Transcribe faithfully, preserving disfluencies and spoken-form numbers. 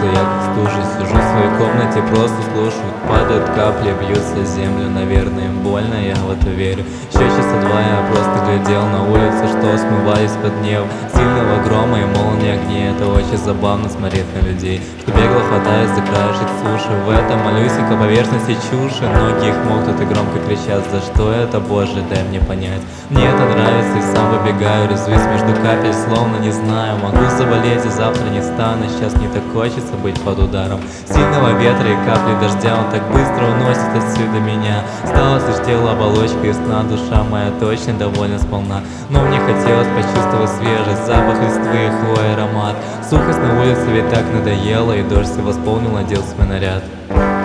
я как стужа. Сижу в своей комнате, просто слушаю. Падают капли, бьются в землю. Наверное, им больно, я в это верю. Еще часа два я просто глядел на улицу, что смывались под небо сильного грома и молнии огней. Это очень забавно смотреть на людей, что бегло хватаясь за краешек суши. В этом малюсенькой поверхности чуши. Многие их могут и громко кричат: за что это, Боже, дай мне понять. Мне это нравится, и сам выбегаю, резвусь между капель, словно не знаю. Могу заболеть и завтра не стану. Сейчас не так хочется быть под ударом сильного ветра и капли дождя. Он так быстро уносит отсюда меня. Стало лишь тело, оболочка и сна. Душа моя точно довольна сполна. Но мне хотелось почувствовать свежесть, запах листвы и хвои, аромат. Сухость на улице ведь так надоела, и дождь все восполнил, надел свой наряд.